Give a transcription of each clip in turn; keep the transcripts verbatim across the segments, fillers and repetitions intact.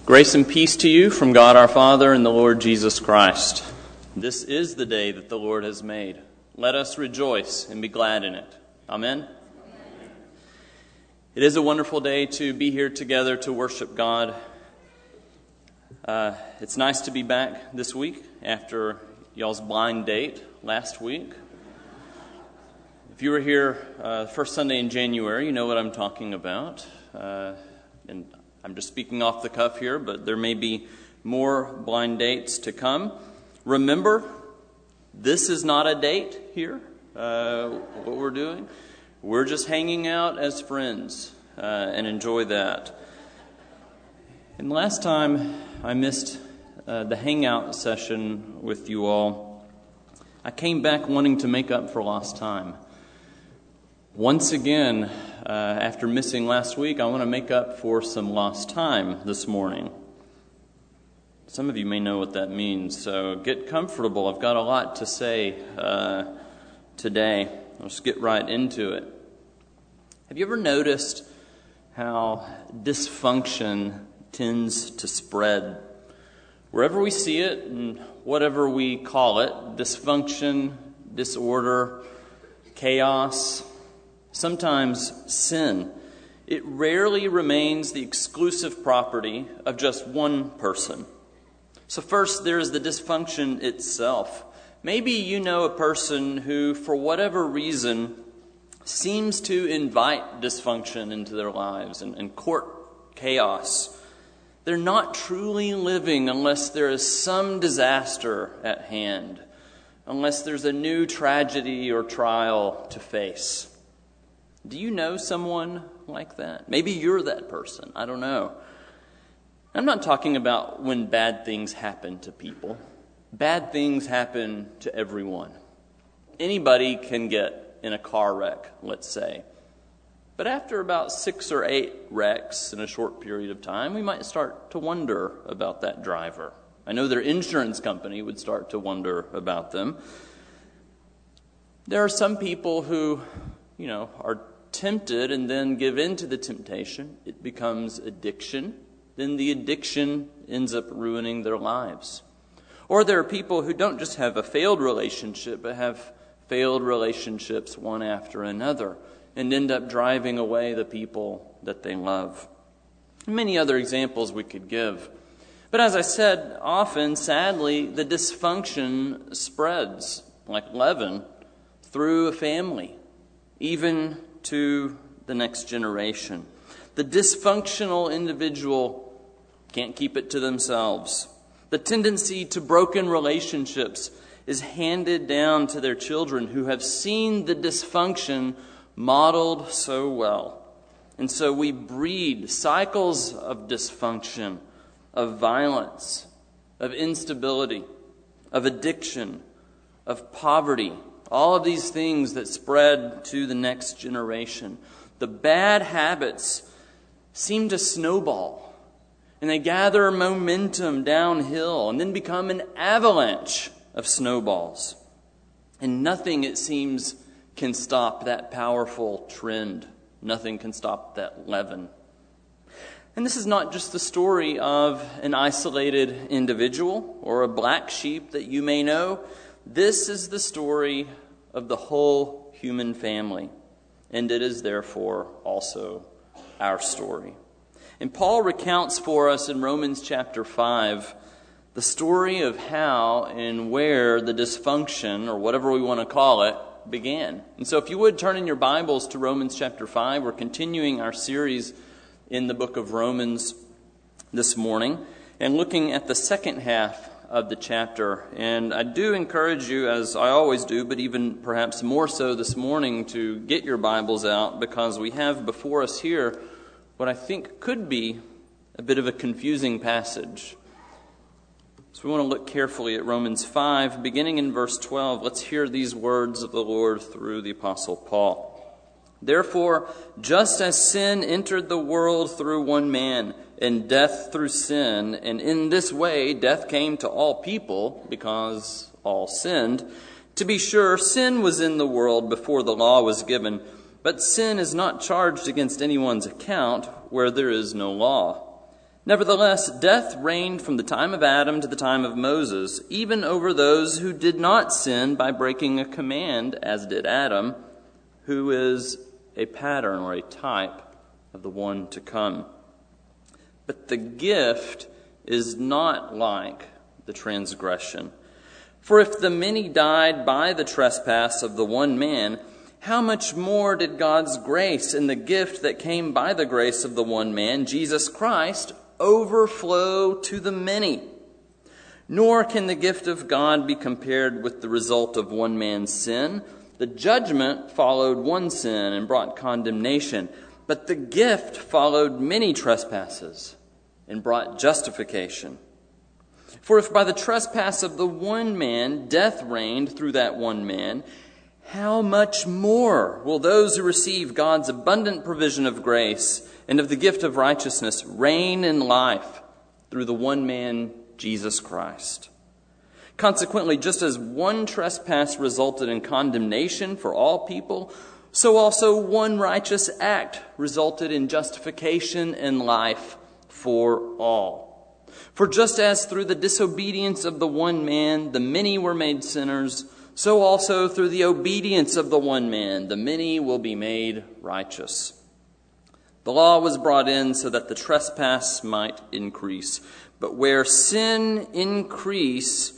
Grace and peace to you from God our Father and the Lord Jesus Christ. This is the day that the Lord has made. Let us rejoice and be glad in it. Amen. Amen. It is a wonderful day to be here together to worship God. Uh, it's nice to be back this week after y'all's blind date last week. If you were here uh, first Sunday in January, you know what I'm talking about. Uh, and I'm just speaking off the cuff here, but there may be more blind dates to come. Remember, this is not a date here, uh, what we're doing. We're just hanging out as friends uh, and enjoy that. And last time I missed uh, the hangout session with you all, I came back wanting to make up for lost time. Once again, uh, after missing last week, I want to make up for some lost time this morning. Some of you may know what that means, so get comfortable. I've got a lot to say uh, today. Let's get right into it. Have you ever noticed how dysfunction tends to spread? Wherever we see it, and whatever we call it, dysfunction, disorder, chaos, sometimes sin, it rarely remains the exclusive property of just one person. So first, there is the dysfunction itself. Maybe you know a person who, for whatever reason, seems to invite dysfunction into their lives and, and court chaos. They're not truly living unless there is some disaster at hand, unless there's a new tragedy or trial to face. Do you know someone like that? Maybe you're that person. I don't know. I'm not talking about when bad things happen to people. Bad things happen to everyone. Anybody can get in a car wreck, let's say. But after about six or eight wrecks in a short period of time, we might start to wonder about that driver. I know their insurance company would start to wonder about them. There are some people who, you know, are tempted and then give in to the temptation. It becomes addiction. Then the addiction ends up ruining their lives. Or there are people who don't just have a failed relationship, but have failed relationships one after another and end up driving away the people that they love. Many other examples we could give. But as I said, often, sadly, the dysfunction spreads like leaven through a family, even to the next generation. The dysfunctional individual can't keep it to themselves. The tendency to broken relationships is handed down to their children who have seen the dysfunction modeled so well. And so we breed cycles of dysfunction, of violence, of instability, of addiction, of poverty. All of these things that spread to the next generation. The bad habits seem to snowball, and they gather momentum downhill and then become an avalanche of snowballs. And nothing, it seems, can stop that powerful trend. Nothing can stop that leaven. And this is not just the story of an isolated individual or a black sheep that you may know. This is the story of the whole human family, and it is therefore also our story. And Paul recounts for us in Romans chapter five the story of how and where the dysfunction, or whatever we want to call it, began. And so if you would turn in your Bibles to Romans chapter five, we're continuing our series in the book of Romans this morning and looking at the second half of the chapter. And I do encourage you, as I always do, but even perhaps more so this morning, to get your Bibles out, because we have before us here what I think could be a bit of a confusing passage. So we want to look carefully at Romans five, beginning in verse twelve. Let's hear these words of the Lord through the Apostle Paul. Therefore, just as sin entered the world through one man, and death through sin, and in this way death came to all people, because all sinned. To be sure, sin was in the world before the law was given, but sin is not charged against anyone's account where there is no law. Nevertheless, death reigned from the time of Adam to the time of Moses, even over those who did not sin by breaking a command, as did Adam, who is a pattern or a type of the one to come. But the gift is not like the transgression. For if the many died by the trespass of the one man, how much more did God's grace and the gift that came by the grace of the one man, Jesus Christ, overflow to the many? Nor can the gift of God be compared with the result of one man's sin. The judgment followed one sin and brought condemnation, but the gift followed many trespasses and brought justification. For if by the trespass of the one man death reigned through that one man, how much more will those who receive God's abundant provision of grace and of the gift of righteousness reign in life through the one man, Jesus Christ? Consequently, just as one trespass resulted in condemnation for all people, so also one righteous act resulted in justification and life for all. For just as through the disobedience of the one man the many were made sinners, so also through the obedience of the one man the many will be made righteous. The law was brought in so that the trespass might increase. But where sin increased,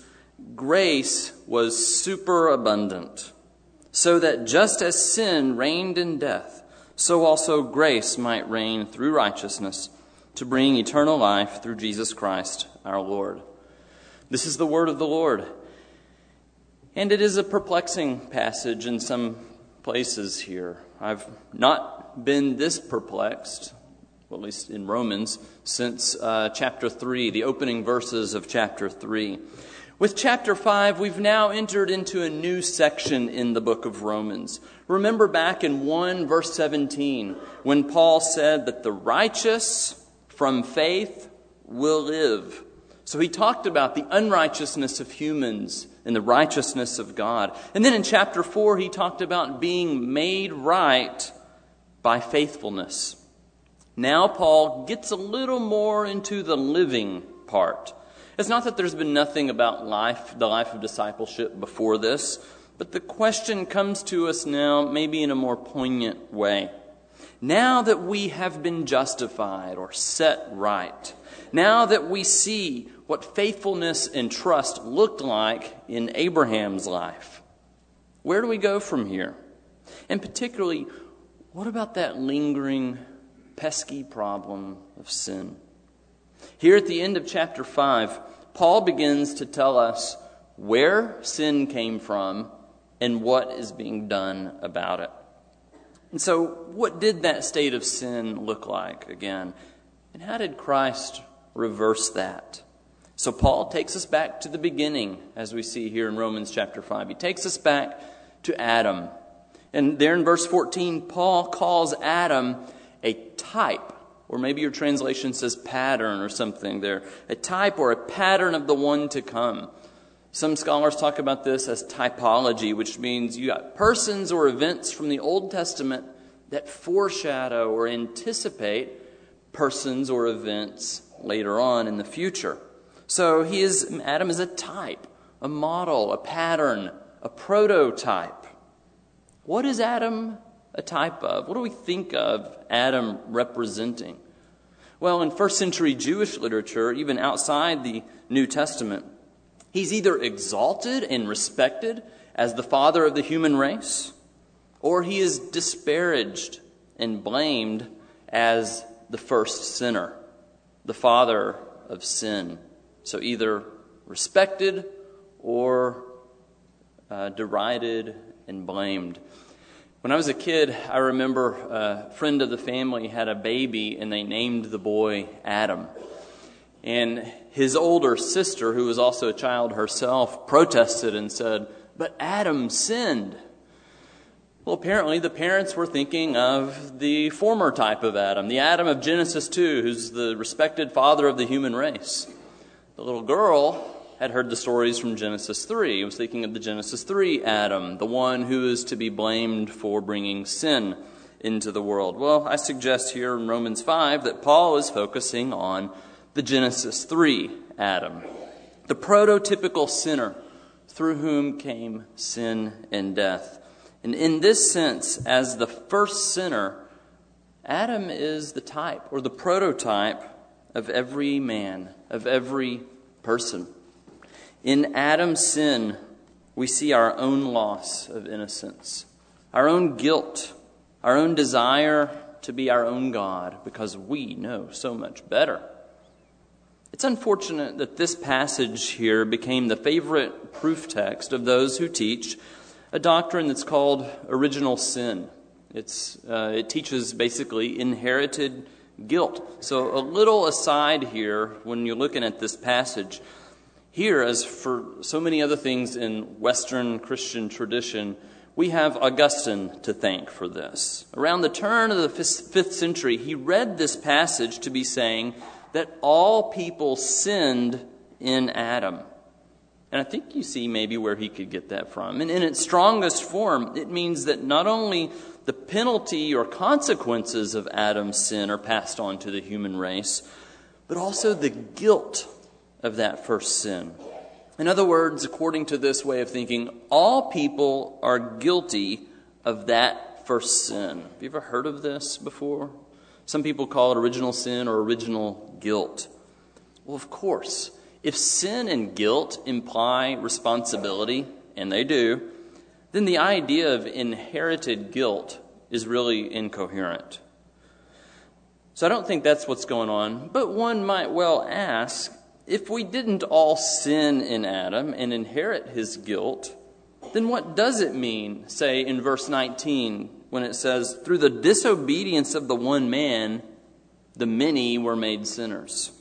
grace was superabundant, so that just as sin reigned in death, so also grace might reign through righteousness to bring eternal life through Jesus Christ our Lord. This is the word of the Lord. And it is a perplexing passage in some places here. I've not been this perplexed, well, at least in Romans, since uh, chapter three, the opening verses of chapter three. With chapter five, we've now entered into a new section in the book of Romans. Remember back in one verse seventeen, when Paul said that the righteous from faith will live. So he talked about the unrighteousness of humans and the righteousness of God. And then in chapter four, he talked about being made right by faithfulness. Now Paul gets a little more into the living part. It's not that there's been nothing about life, the life of discipleship before this, but the question comes to us now maybe in a more poignant way. Now that we have been justified or set right, now that we see what faithfulness and trust looked like in Abraham's life, where do we go from here? And particularly, what about that lingering, pesky problem of sin? Here at the end of chapter five, Paul begins to tell us where sin came from and what is being done about it. And so, what did that state of sin look like again? And how did Christ reverse that? So Paul takes us back to the beginning, as we see here in Romans chapter five. He takes us back to Adam. And there in verse fourteen, Paul calls Adam a type, or maybe your translation says pattern or something there. A type or a pattern of the one to come. Some scholars talk about this as typology, which means you got persons or events from the Old Testament that foreshadow or anticipate persons or events later on in the future. So he is Adam is a type, a model, a pattern, a prototype. What is Adam a type of? What do we think of Adam representing? Well, in first century Jewish literature, even outside the New Testament, he's either exalted and respected as the father of the human race, or he is disparaged and blamed as the first sinner, the father of sin. So either respected or uh, derided and blamed. When I was a kid, I remember a friend of the family had a baby and they named the boy Adam. And his older sister, who was also a child herself, protested and said, "But Adam sinned." Well, apparently the parents were thinking of the former type of Adam, the Adam of Genesis two, who's the respected father of the human race. The little girl had heard the stories from Genesis three. He was thinking of the Genesis three Adam, the one who is to be blamed for bringing sin into the world. Well, I suggest here in Romans five that Paul is focusing on the Genesis three Adam, the prototypical sinner through whom came sin and death. And in this sense, as the first sinner, Adam is the type or the prototype of every man, of every person. In Adam's sin, we see our own loss of innocence, our own guilt, our own desire to be our own God because we know so much better. It's unfortunate that this passage here became the favorite proof text of those who teach a doctrine that's called original sin. It's uh, it teaches basically inherited guilt. So a little aside here when you're looking at this passage, here, as for so many other things in Western Christian tradition, we have Augustine to thank for this. Around the turn of the fifth century, he read this passage to be saying that all people sinned in Adam. And I think you see maybe where he could get that from. And in its strongest form, it means that not only the penalty or consequences of Adam's sin are passed on to the human race, but also the guilt of that first sin. In other words, according to this way of thinking, all people are guilty of that first sin. Have you ever heard of this before? Some people call it original sin or original guilt. Well, of course, if sin and guilt imply responsibility, and they do, then the idea of inherited guilt is really incoherent. So I don't think that's what's going on, but one might well ask, if we didn't all sin in Adam and inherit his guilt, then what does it mean, say in verse nineteen, when it says, through the disobedience of the one man, the many were made sinners?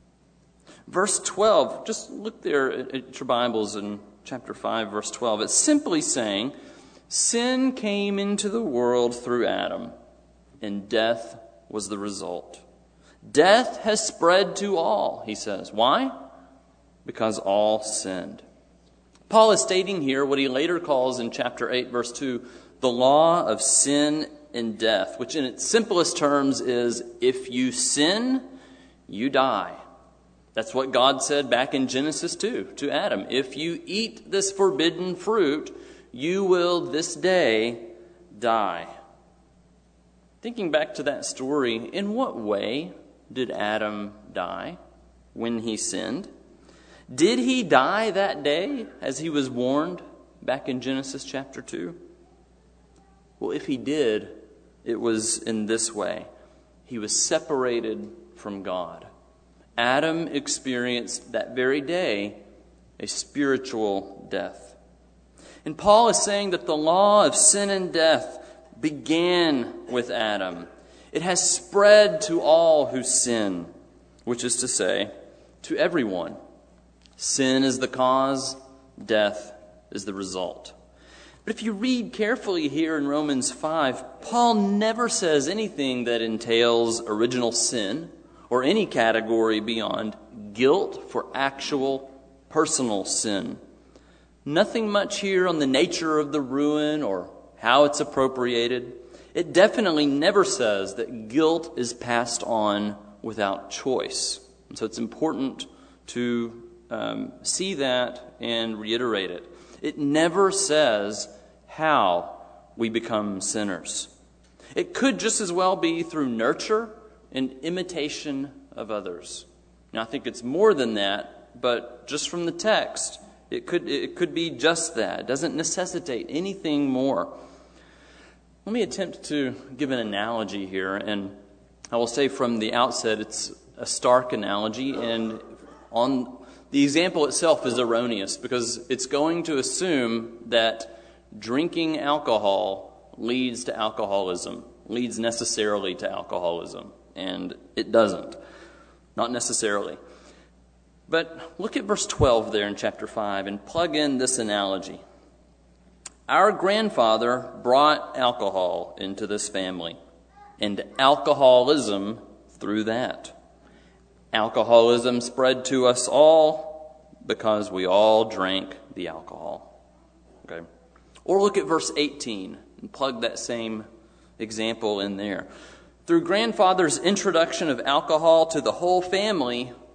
Verse twelve, just look there at your Bibles in chapter five, verse twelve. It's simply saying, sin came into the world through Adam, and death was the result. Death has spread to all, he says. Why? Because all sinned. Paul is stating here what he later calls in chapter eight, verse two, the law of sin and death, which in its simplest terms is, if you sin, you die. That's what God said back in Genesis two to Adam. If you eat this forbidden fruit, you will this day die. Thinking back to that story, in what way did Adam die when he sinned? Did he die that day as he was warned back in Genesis chapter two? Well, if he did, it was in this way. He was separated from God. Adam experienced that very day a spiritual death. And Paul is saying that the law of sin and death began with Adam. It has spread to all who sin, which is to say, to everyone. Sin is the cause, death is the result. But if you read carefully here in Romans five, Paul never says anything that entails original sin or any category beyond guilt for actual personal sin. Nothing much here on the nature of the ruin or how it's appropriated. It definitely never says that guilt is passed on without choice. And so it's important to um, see that and reiterate it. It never says how we become sinners. It could just as well be through nurture and imitation of others. Now, I think it's more than that, but just from the text, it could it could be just that. It doesn't necessitate anything more. Let me attempt to give an analogy here, and I will say from the outset it's a stark analogy, and on the example itself is erroneous because it's going to assume that drinking alcohol leads to alcoholism, leads necessarily to alcoholism, and it doesn't, not necessarily. But look at verse twelve there in chapter five and plug in this analogy. Our grandfather brought alcohol into this family, and alcoholism through that. Alcoholism spread to us all because we all drank the alcohol. Okay? Or look at verse eighteen and plug that same example in there. Through grandfather's introduction of alcohol to the whole family,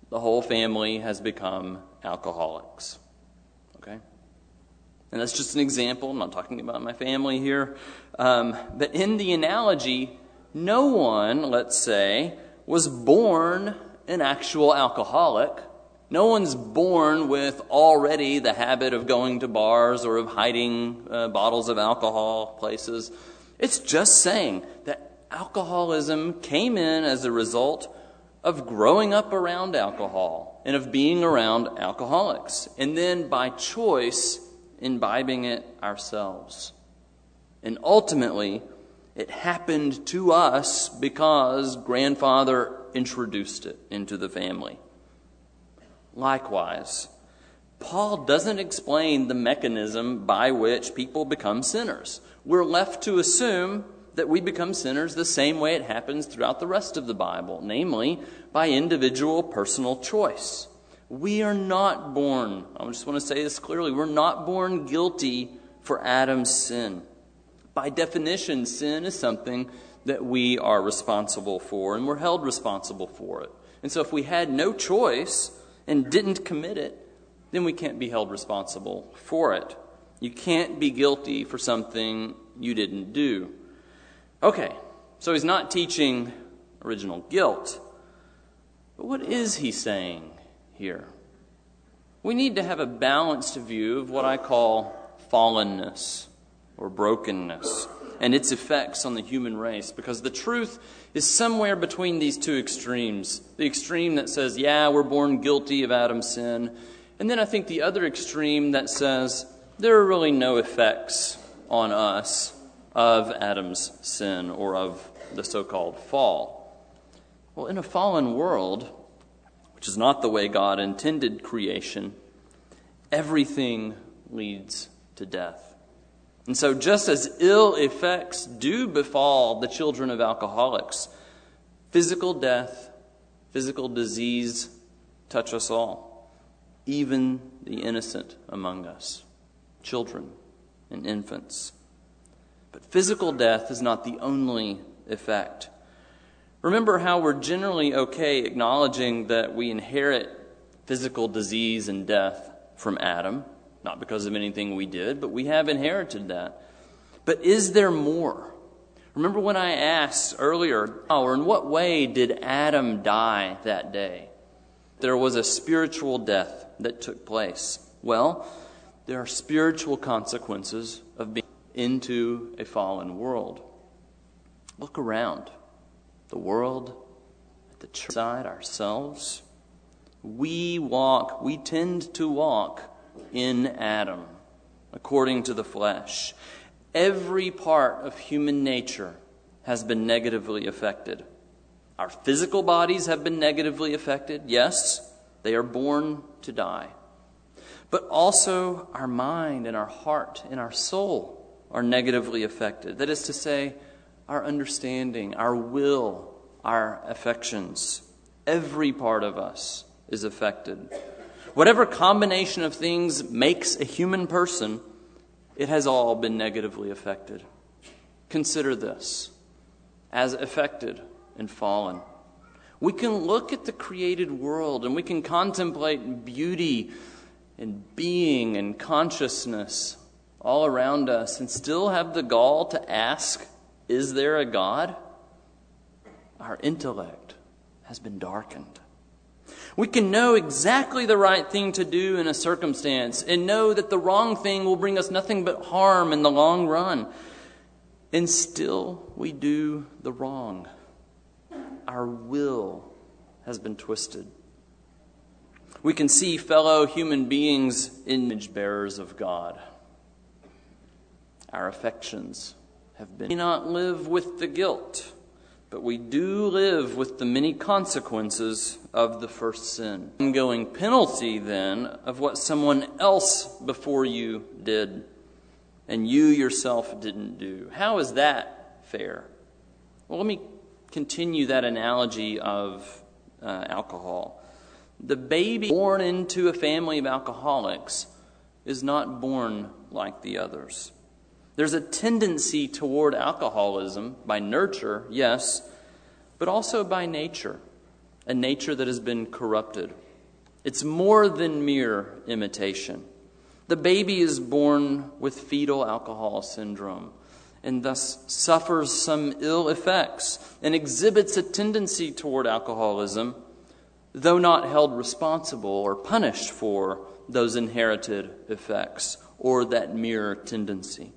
the whole family has become alcoholics. Okay? And that's just an example. I'm not talking about my family here. Um, but in the analogy, no one, let's say, was born an actual alcoholic. No one's born with already the habit of going to bars or of hiding uh, bottles of alcohol places. It's just saying that alcoholism came in as a result of growing up around alcohol and of being around alcoholics. And then by choice, imbibing it ourselves. And ultimately, it happened to us because grandfather introduced it into the family. Likewise, Paul doesn't explain the mechanism by which people become sinners. We're left to assume that we become sinners the same way it happens throughout the rest of the Bible, namely by individual personal choice. We are not born, I just want to say this clearly, we're not born guilty for Adam's sin. By definition, sin is something that we are responsible for, and we're held responsible for it. And so if we had no choice and didn't commit it, then we can't be held responsible for it. You can't be guilty for something you didn't do. Okay, so he's not teaching original guilt. But what is he saying here? We need to have a balanced view of what I call fallenness or brokenness and its effects on the human race, because the truth is somewhere between these two extremes. The extreme that says, yeah, we're born guilty of Adam's sin, and then I think the other extreme that says there are really no effects on us of Adam's sin or of the so-called fall. Well, in a fallen world, which is not the way God intended creation, everything leads to death. And so just as ill effects do befall the children of alcoholics, physical death, physical disease touch us all, even the innocent among us, children and infants. But physical death is not the only effect. Remember how we're generally okay acknowledging that we inherit physical disease and death from Adam, not because of anything we did, but we have inherited that. But is there more? Remember when I asked earlier, or in what way did Adam die that day? There was a spiritual death that took place. Well, there are spiritual consequences of being into a fallen world. Look around. The world, at the church side, ourselves. We walk, we tend to walk in Adam, according to the flesh. Every part of human nature has been negatively affected. Our physical bodies have been negatively affected. Yes, they are born to die. But also our mind and our heart and our soul are negatively affected. That is to say, our understanding, our will, our affections. Every part of us is affected. Whatever combination of things makes a human person, it has all been negatively affected. Consider this. As affected and fallen, we can look at the created world and we can contemplate beauty and being and consciousness all around us and still have the gall to ask, is there a God? Our intellect has been darkened. We can know exactly the right thing to do in a circumstance and know that the wrong thing will bring us nothing but harm in the long run. And still we do the wrong. Our will has been twisted. We can see fellow human beings image bearers of God. Our affections have been. We do not live with the guilt, but we do live with the many consequences of the first sin. Ongoing penalty, then, of what someone else before you did and you yourself didn't do. How is that fair? Well, let me continue that analogy of uh, alcohol. The baby born into a family of alcoholics is not born like the others. There's a tendency toward alcoholism by nurture, yes, but also by nature. a nature that has been corrupted. It's more than mere imitation. The baby is born with fetal alcohol syndrome and thus suffers some ill effects and exhibits a tendency toward alcoholism, though not held responsible or punished for those inherited effects or that mere tendency.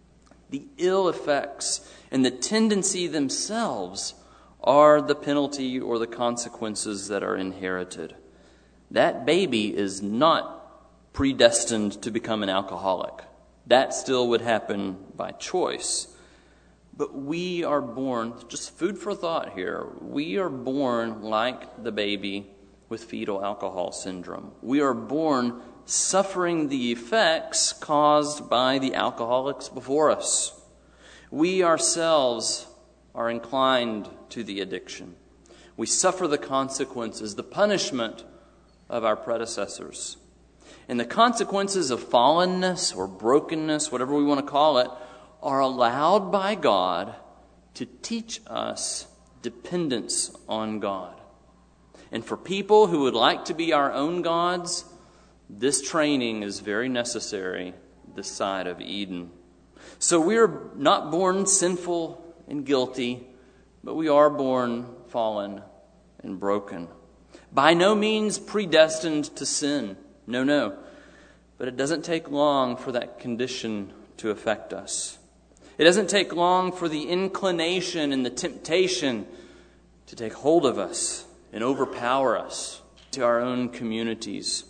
The ill effects and the tendency themselves are the penalty or the consequences that are inherited. That baby is not predestined to become an alcoholic. That still would happen by choice. But we are born, just food for thought here, we are born like the baby with fetal alcohol syndrome. We are born suffering the effects caused by the alcoholics before us. We ourselves are inclined to the addiction. We suffer the consequences, the punishment of our predecessors. And the consequences of fallenness or brokenness, whatever we want to call it, are allowed by God to teach us dependence on God. And for people who would like to be our own gods, this training is very necessary this side of Eden. So we are not born sinful and guilty, but we are born fallen and broken. By no means predestined to sin. No, no. But it doesn't take long for that condition to affect us. It doesn't take long for the inclination and the temptation to take hold of us and overpower us to our own communities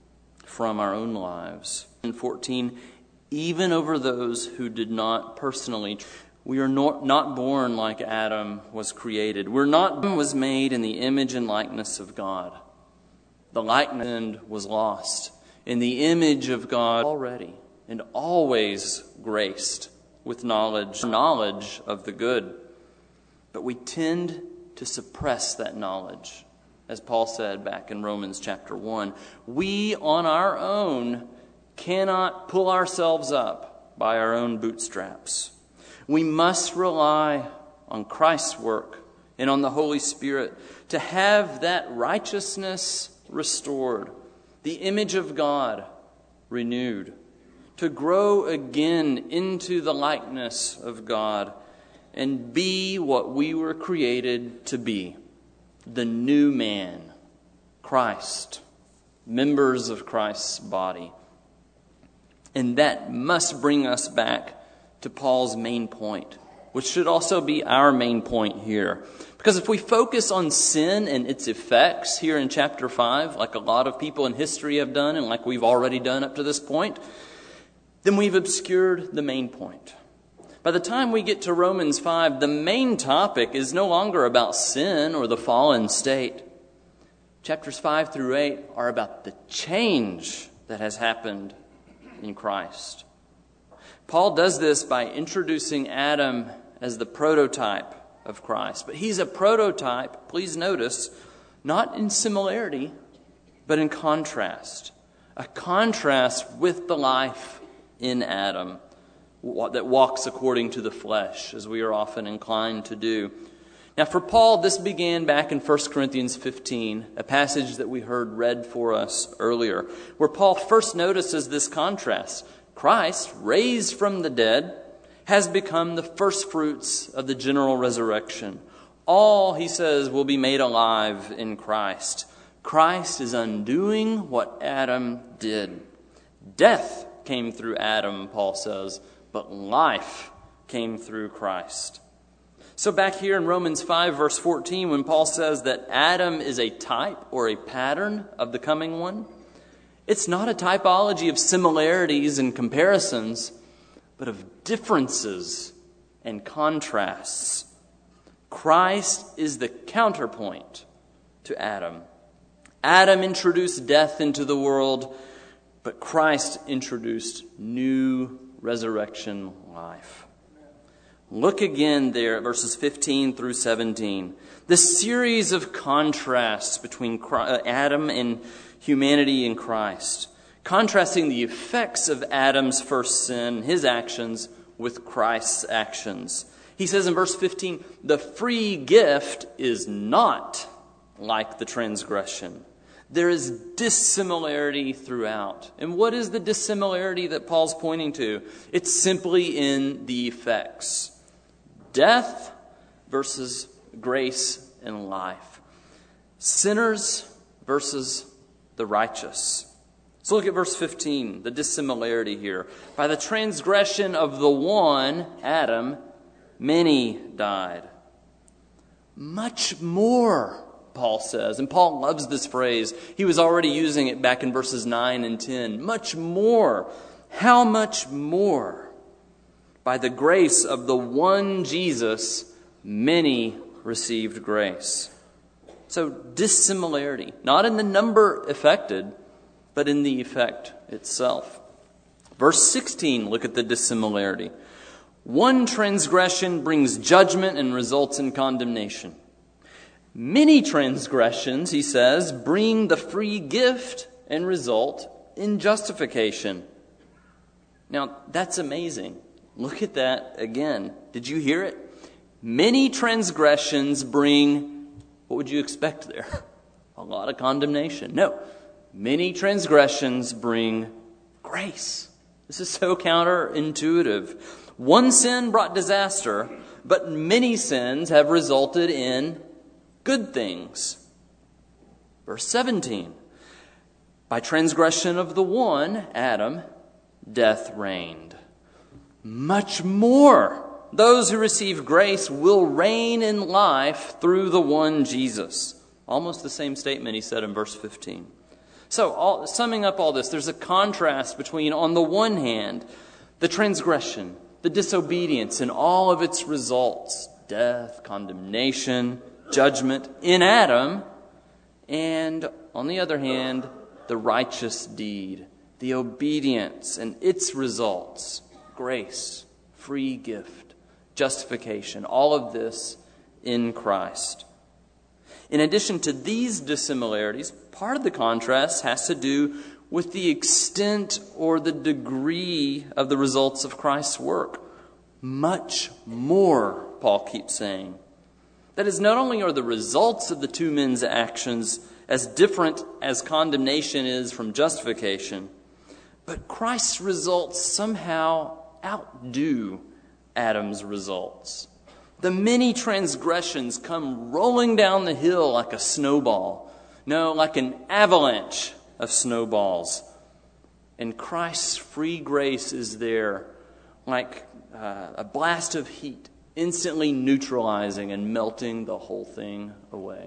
from our own lives. And fourteen, even over those who did not personally. We are not, not born like Adam was created. We're not was made in the image and likeness of God. The likeness was lost. In the image of God already and always graced with knowledge, knowledge of the good. But we tend to suppress that knowledge. As Paul said back in Romans chapter one, we on our own cannot pull ourselves up by our own bootstraps. We must rely on Christ's work and on the Holy Spirit to have that righteousness restored, the image of God renewed, to grow again into the likeness of God and be what we were created to be, the new man, Christ, members of Christ's body. And that must bring us back to Paul's main point, which should also be our main point here. Because if we focus on sin and its effects here in chapter five, like a lot of people in history have done and like we've already done up to this point, then we've obscured the main point. By the time we get to Romans five, the main topic is no longer about sin or the fallen state. Chapters five through eight are about the change that has happened in Christ. Paul does this by introducing Adam as the prototype of Christ. But he's a prototype, please notice, not in similarity, but in contrast. A contrast with the life in Adam that walks according to the flesh, as we are often inclined to do. Now for Paul, this began back in First Corinthians fifteen, a passage that we heard read for us earlier, where Paul first notices this contrast. Christ, raised from the dead, has become the first fruits of the general resurrection. All, he says, will be made alive in Christ. Christ is undoing what Adam did. Death came through Adam, Paul says, but life came through Christ. So back here in Romans five, verse fourteen, when Paul says that Adam is a type or a pattern of the coming one, it's not a typology of similarities and comparisons, but of differences and contrasts. Christ is the counterpoint to Adam. Adam introduced death into the world, but Christ introduced new resurrection life. Look again there at verses fifteen through seventeen. The series of contrasts between Adam and humanity in Christ, contrasting the effects of Adam's first sin, his actions, with Christ's actions. He says in verse fifteen, the free gift is not like the transgression. There is dissimilarity throughout. And what is the dissimilarity that Paul's pointing to? It's simply in the effects. Death versus grace and life. Sinners versus the righteous. So look at verse fifteen, the dissimilarity here. By the transgression of the one, Adam, many died. Much more, Paul says. And Paul loves this phrase. He was already using it back in verses nine and ten. Much more. How much more? By the grace of the one Jesus, many received grace. So dissimilarity, not in the number affected, but in the effect itself. Verse sixteen, look at the dissimilarity. One transgression brings judgment and results in condemnation. Many transgressions, he says, bring the free gift and result in justification. Now, that's amazing. Look at that again. Did you hear it? Many transgressions bring, what would you expect there? A lot of condemnation. No. Many transgressions bring grace. This is so counterintuitive. One sin brought disaster, but many sins have resulted in good things. Verse seventeen. By transgression of the one, Adam, death reigned. Much more, those who receive grace will reign in life through the one Jesus. Almost the same statement he said in verse fifteen. So, all, summing up all this, there's a contrast between, on the one hand, the transgression, the disobedience, and all of its results, death, condemnation, judgment in Adam, and on the other hand, the righteous deed, the obedience and its results, grace, free gift, justification, all of this in Christ. In addition to these dissimilarities, part of the contrast has to do with the extent or the degree of the results of Christ's work. Much more, Paul keeps saying. That is, not only are the results of the two men's actions as different as condemnation is from justification, but Christ's results somehow outdo Adam's results. The many transgressions come rolling down the hill like a snowball. No, like an avalanche of snowballs. And Christ's free grace is there like uh, a blast of heat, instantly neutralizing and melting the whole thing away.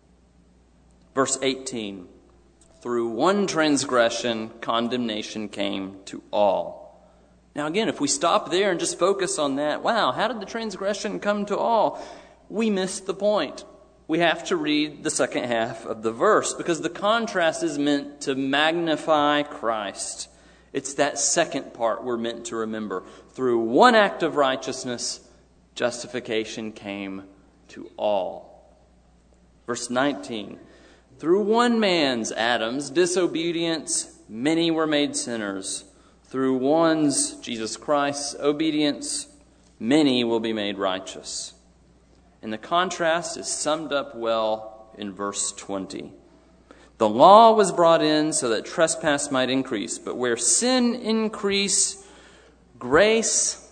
Verse eighteen. Through one transgression, condemnation came to all. Now again, if we stop there and just focus on that, wow, how did the transgression come to all? We missed the point. We have to read the second half of the verse because the contrast is meant to magnify Christ. It's that second part we're meant to remember. Through one act of righteousness, justification came to all. Verse nineteen. Through one man's, Adam's, disobedience, many were made sinners. Through one's, Jesus Christ's, obedience, many will be made righteous. And the contrast is summed up well in verse twenty. The law was brought in so that trespass might increase, but where sin increased, grace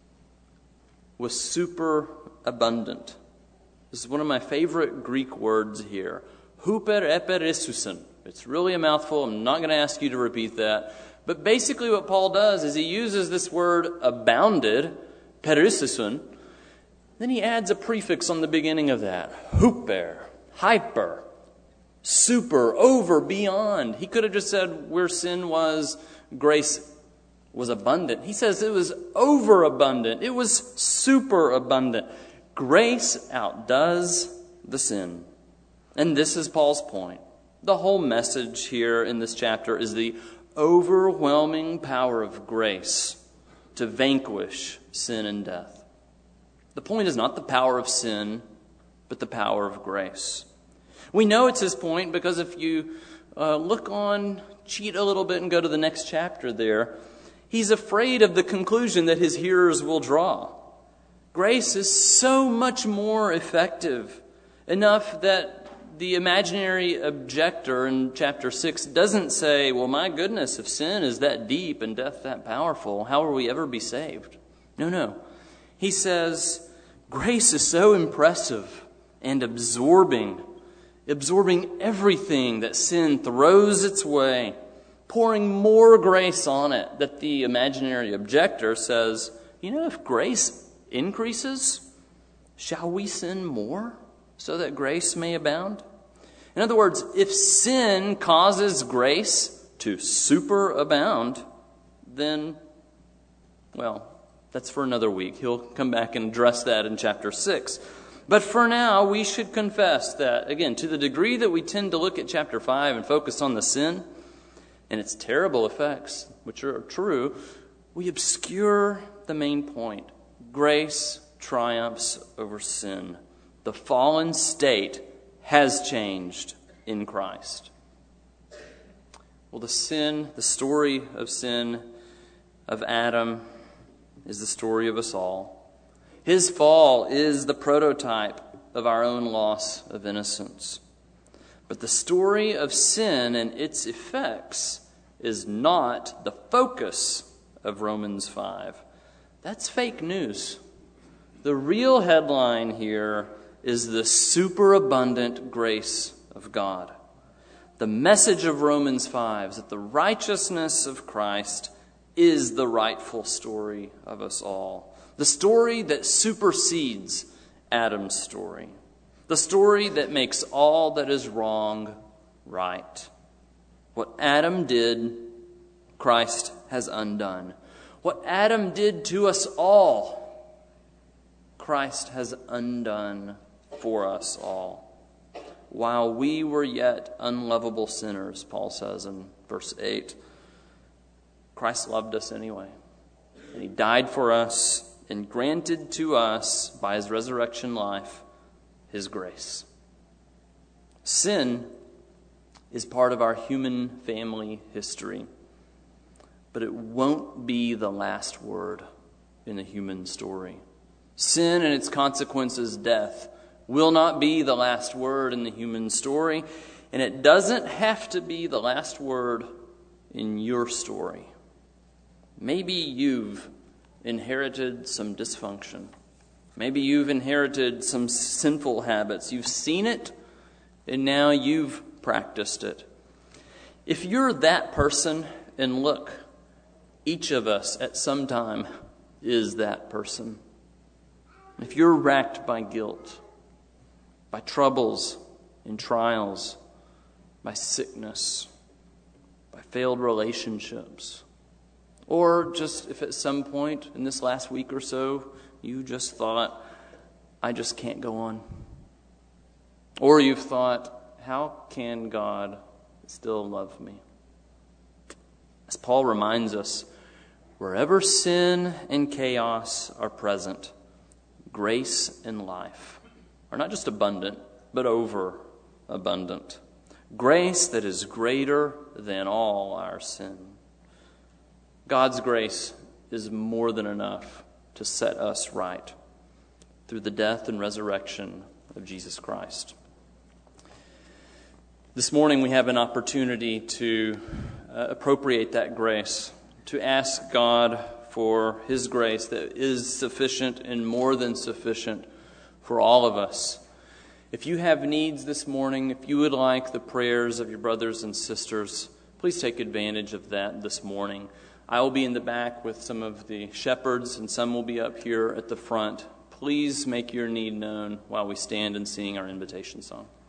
was superabundant. This is one of my favorite Greek words here. Huper eperisousen. It's really a mouthful. I'm not going to ask you to repeat that. But basically what Paul does is he uses this word abounded, perisousen. Then he adds a prefix on the beginning of that. Huper, hyper, super, over, beyond. He could have just said where sin was, grace was abundant. He says it was overabundant. It was superabundant. Grace outdoes the sin. And this is Paul's point. The whole message here in this chapter is the overwhelming power of grace to vanquish sin and death. The point is not the power of sin, but the power of grace. We know it's his point because if you uh, look on, cheat a little bit and go to the next chapter there, he's afraid of the conclusion that his hearers will draw. Grace is so much more effective, enough that the imaginary objector in chapter six doesn't say, well, my goodness, if sin is that deep and death that powerful, how will we ever be saved? No, no. He says, grace is so impressive and absorbing, absorbing everything that sin throws its way, pouring more grace on it, that the imaginary objector says, you know, if grace increases, shall we sin more so that grace may abound? In other words, if sin causes grace to superabound, then, well, that's for another week. He'll come back and address that in chapter six. But for now, we should confess that, again, to the degree that we tend to look at chapter five and focus on the sin and its terrible effects, which are true, we obscure the main point. Grace triumphs over sin. The fallen state has changed in Christ. Well, the sin, the story of sin of Adam is the story of us all. His fall is the prototype of our own loss of innocence. But the story of sin and its effects is not the focus of Romans five. That's fake news. The real headline here is the superabundant grace of God. The message of Romans five is that the righteousness of Christ is the rightful story of us all. The story that supersedes Adam's story. The story that makes all that is wrong right. What Adam did, Christ has undone. What Adam did to us all, Christ has undone for us all. While we were yet unlovable sinners, Paul says in verse eight, Christ loved us anyway. And he died for us and granted to us, by his resurrection life, his grace. Sin is part of our human family history. But it won't be the last word in the human story. Sin and its consequences, death, will not be the last word in the human story. And it doesn't have to be the last word in your story. Maybe you've inherited some dysfunction. Maybe you've inherited some sinful habits. You've seen it, and now you've practiced it. If you're that person, and look, each of us at some time is that person. If you're racked by guilt, by troubles and trials, by sickness, by failed relationships, or just if at some point in this last week or so you just thought, I just can't go on. Or you've thought, how can God still love me? As Paul reminds us, wherever sin and chaos are present, grace and life are not just abundant, but overabundant. Grace that is greater than all our sin. God's grace is more than enough to set us right through the death and resurrection of Jesus Christ. This morning we have an opportunity to uh, appropriate that grace, to ask God for his grace that is sufficient and more than sufficient for all of us. If you have needs this morning, if you would like the prayers of your brothers and sisters, please take advantage of that this morning. I will be in the back with some of the shepherds, and some will be up here at the front. Please make your need known while we stand and sing our invitation song.